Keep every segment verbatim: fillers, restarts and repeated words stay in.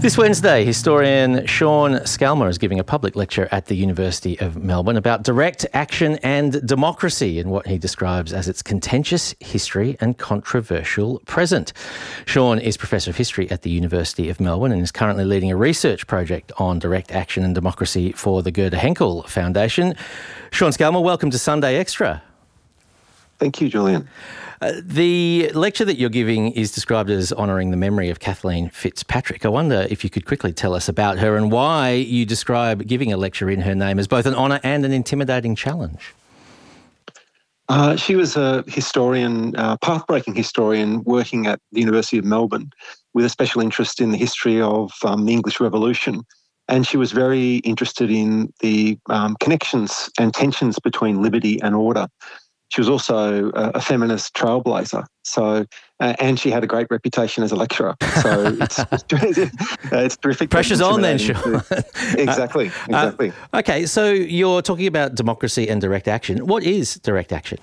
This Wednesday, historian Sean Scalmer is giving a public lecture at the University of Melbourne about direct action and democracy and what he describes as its contentious history and controversial present. Sean is Professor of History at the University of Melbourne and is currently leading a research project on direct action and democracy for the Gerda Henkel Foundation. Sean Scalmer, welcome to Sunday Extra. Thank you, Julian. Uh, the lecture that you're giving is described as honouring the memory of Kathleen Fitzpatrick. I wonder if you could quickly tell us about her and why you describe giving a lecture in her name as both an honour and an intimidating challenge. Uh, she was a historian, uh, path-breaking historian working at the University of Melbourne with a special interest in the history of um, the English Revolution. And she was very interested in the um, connections and tensions between liberty and order. She was also a, a feminist trailblazer, so uh, and she had a great reputation as a lecturer. So it's it's, it's terrific. Pressure's on then, Sean. Exactly, exactly. Uh, okay, so you're talking about democracy and direct action. What is direct action?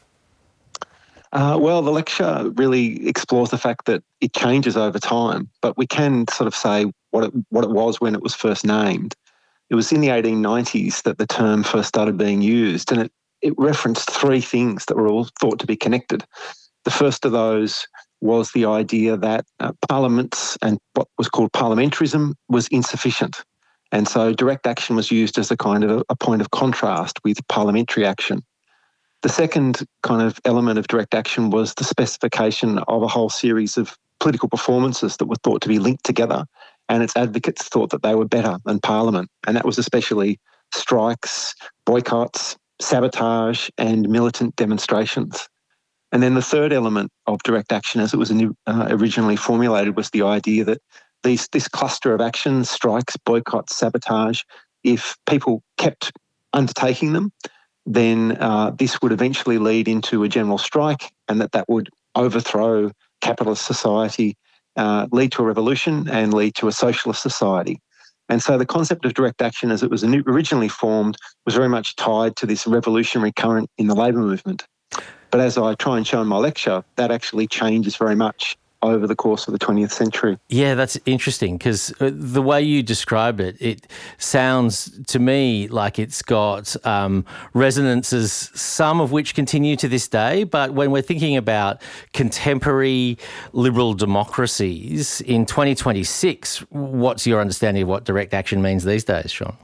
Uh, well, the lecture really explores the fact that it changes over time, but we can sort of say what it, what it was when it was first named. It was in the eighteen nineties that the term first started being used, and it It referenced three things that were all thought to be connected. The first of those was the idea that uh, parliaments and what was called parliamentarism was insufficient. And so direct action was used as a kind of a, a point of contrast with parliamentary action. The second kind of element of direct action was the specification of a whole series of political performances that were thought to be linked together, and its advocates thought that they were better than Parliament. And that was especially strikes, boycotts, sabotage and militant demonstrations. And then the third element of direct action, as it was uh, originally formulated, was the idea that these, this cluster of actions, strikes, boycotts, sabotage, if people kept undertaking them, then uh, this would eventually lead into a general strike, and that that would overthrow capitalist society, uh, lead to a revolution and lead to a socialist society. And so the concept of direct action as it was originally formed was very much tied to this revolutionary current in the labour movement. But as I try and show in my lecture, that actually changes very much over the course of the twentieth century. Yeah, that's interesting because the way you describe it, it sounds to me like it's got um, resonances, some of which continue to this day. But when we're thinking about contemporary liberal democracies in twenty twenty-six, what's your understanding of what direct action means these days, Sean?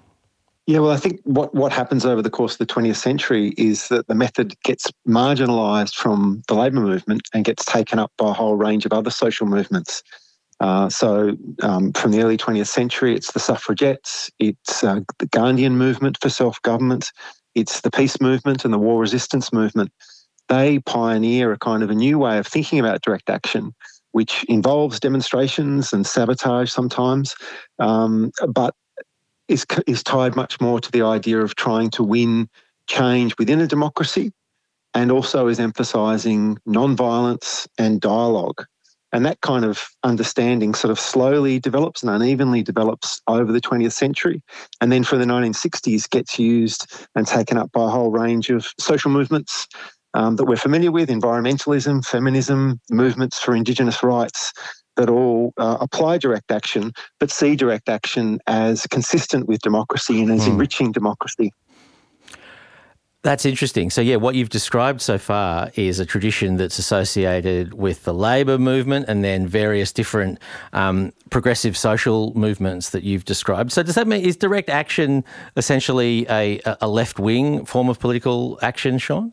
Yeah, well, I think what, what happens over the course of the twentieth century is that the method gets marginalised from the labour movement and gets taken up by a whole range of other social movements. Uh, so um, from the early twentieth century, it's the suffragettes, it's uh, the Gandhian movement for self-government, it's the peace movement and the war resistance movement. They pioneer a kind of a new way of thinking about direct action, which involves demonstrations and sabotage sometimes, um, but Is, is tied much more to the idea of trying to win change within a democracy, and also is emphasising non-violence and dialogue. And that kind of understanding sort of slowly develops and unevenly develops over the twentieth century, and then for the nineteen sixties gets used and taken up by a whole range of social movements um, that we're familiar with, environmentalism, feminism, movements for Indigenous rights, that all uh, apply direct action, but see direct action as consistent with democracy and as mm. enriching democracy. That's interesting. So, yeah, what you've described so far is a tradition that's associated with the labour movement and then various different um, progressive social movements that you've described. So does that mean, is direct action essentially a, a left-wing form of political action, Sean?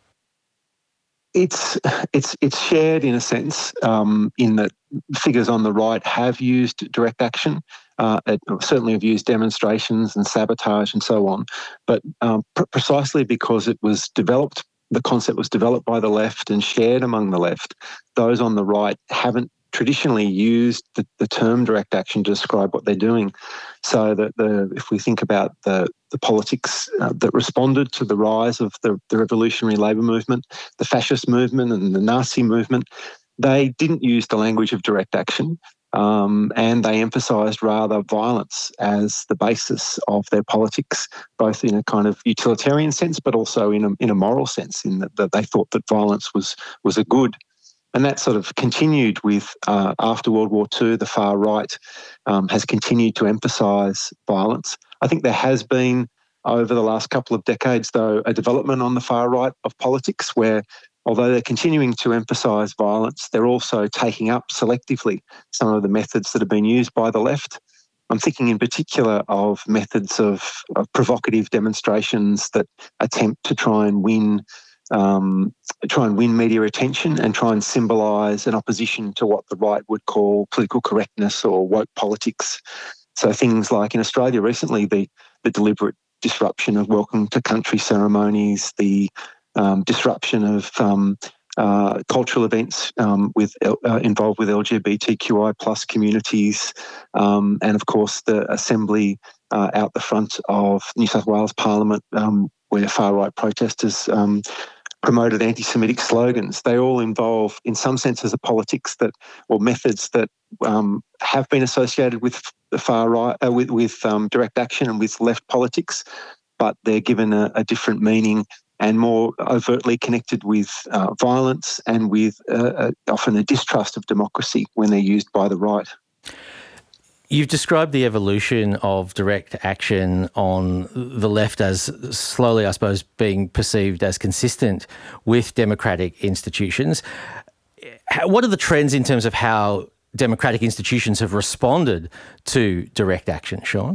It's it's it's shared in a sense, um, in that figures on the right have used direct action, uh, certainly have used demonstrations and sabotage and so on, but um, pr- precisely because it was developed, the concept was developed by the left and shared among the left, those on the right haven't traditionally used the, the term direct action to describe what they're doing. So that the if we think about the the politics uh, that responded to the rise of the, the revolutionary labour movement, the fascist movement and the Nazi movement, they didn't use the language of direct action, um, and they emphasised rather violence as the basis of their politics, both in a kind of utilitarian sense but also in a in a moral sense, in that, that they thought that violence was was a good. And that sort of continued with, uh, after World War Two, the far right um, has continued to emphasise violence. I think there has been, over the last couple of decades, though, a development on the far right of politics where, although they're continuing to emphasise violence, they're also taking up selectively some of the methods that have been used by the left. I'm thinking in particular of methods of, of provocative demonstrations that attempt to try and win Um, try and win media attention and try and symbolise an opposition to what the right would call political correctness or woke politics. So things like in Australia recently, the, the deliberate disruption of welcome to country ceremonies, the um, disruption of um, uh, cultural events um, with uh, involved with L G B T Q I plus communities, um, and of course the assembly uh, out the front of New South Wales Parliament, um, where far-right protesters um, promoted anti-Semitic slogans. They all involve, in some senses, a politics that, or methods that um, have been associated with the far right, uh, with, with um, direct action and with left politics, but they're given a, a different meaning and more overtly connected with uh, violence and with uh, a, often a distrust of democracy when they're used by the right. You've described the evolution of direct action on the left as slowly, I suppose, being perceived as consistent with democratic institutions. What are the trends in terms of how democratic institutions have responded to direct action, Sean?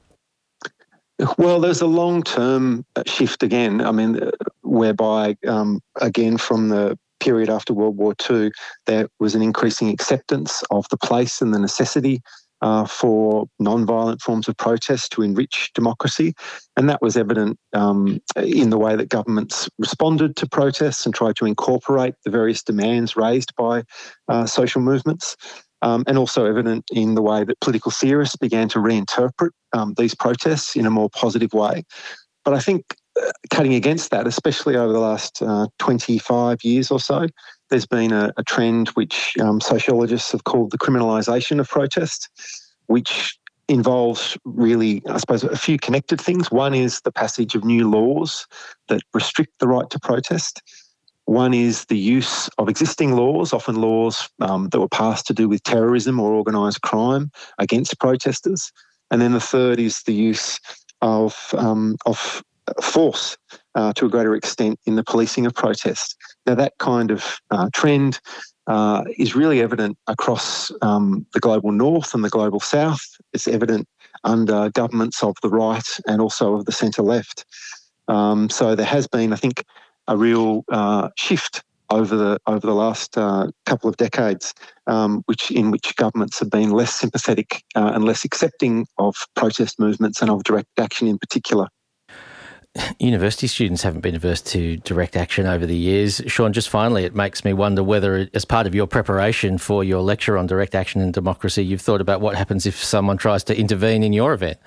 Well, there's a long-term shift again, I mean, whereby, um, again, from the period after World War Two, there was an increasing acceptance of the place and the necessity Uh, for non-violent forms of protest to enrich democracy. And that was evident um, in the way that governments responded to protests and tried to incorporate the various demands raised by uh, social movements, um, and also evident in the way that political theorists began to reinterpret um, these protests in a more positive way. But I think uh, cutting against that, especially over the last uh, twenty-five years or so, there's been a, a trend which um, sociologists have called the criminalisation of protest, which involves really, I suppose, a few connected things. One is the passage of new laws that restrict the right to protest. One is the use of existing laws, often laws um, that were passed to do with terrorism or organised crime against protesters. And then the third is the use of, um, of force uh, to a greater extent in the policing of protest. Now, that kind of uh, trend uh, is really evident across um, the global north and the global south. It's evident under governments of the right and also of the centre-left. Um, so there has been, I think, a real uh, shift over the over the last uh, couple of decades, um, which in which governments have been less sympathetic uh, and less accepting of protest movements and of direct action in particular. University students haven't been averse to direct action over the years. Sean, just finally, it makes me wonder whether, as part of your preparation for your lecture on direct action and democracy, you've thought about what happens if someone tries to intervene in your event.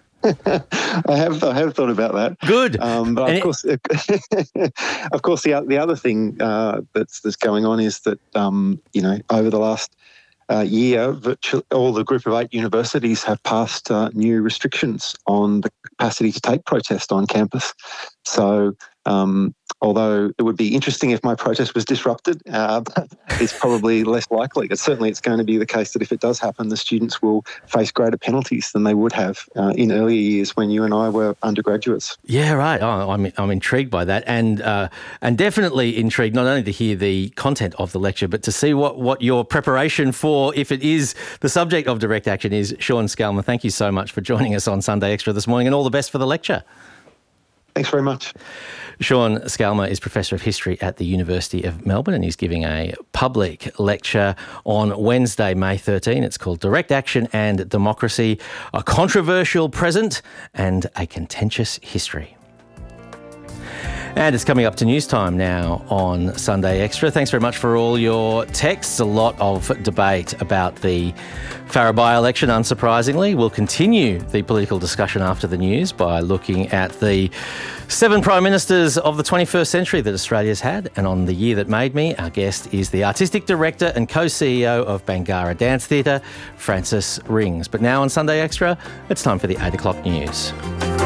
I have, I have thought about that. Good. Um, but of course, of course, the the other thing uh, that's that's going on is that um, you know, over the last Uh, year, virtually all the group of eight universities have passed uh, new restrictions on the capacity to take protest on campus. So um, although it would be interesting if my protest was disrupted, uh, it's probably less likely. It's certainly it's going to be the case that if it does happen, the students will face greater penalties than they would have uh, in earlier years when you and I were undergraduates. Yeah, right. Oh, I'm I'm intrigued by that, and uh, and definitely intrigued not only to hear the content of the lecture, but to see what what your preparation for, if it is the subject of direct action, is. Sean Scalmer, thank you so much for joining us on Sunday Extra this morning, and all the best for the lecture. Thanks very much. Sean Scalmer is Professor of History at the University of Melbourne, and he's giving a public lecture on Wednesday, May thirteenth. It's called Direct Action and Democracy, a Controversial Present and a Contentious History. And it's coming up to news time now on Sunday Extra. Thanks very much for all your texts. A lot of debate about the Farrabee election, unsurprisingly. We'll continue the political discussion after the news by looking at the seven Prime Ministers of the twenty-first century that Australia's had. And on The Year That Made Me, our guest is the Artistic Director and Co-C E O of Bangarra Dance Theatre, Francis Rings. But now on Sunday Extra, it's time for the eight o'clock news.